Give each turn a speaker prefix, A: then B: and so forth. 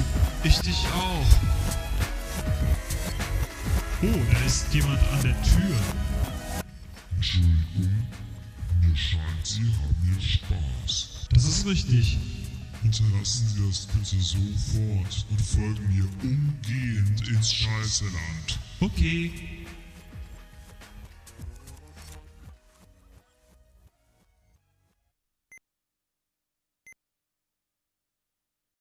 A: Ich dich auch. Oh, da ist jemand an der Tür.
B: Entschuldigung, mir scheint, Sie haben hier Spaß.
A: Das ist richtig.
B: Unterlassen Sie das bitte sofort und folgen mir umgehend ins Scheißeland.
A: Okay.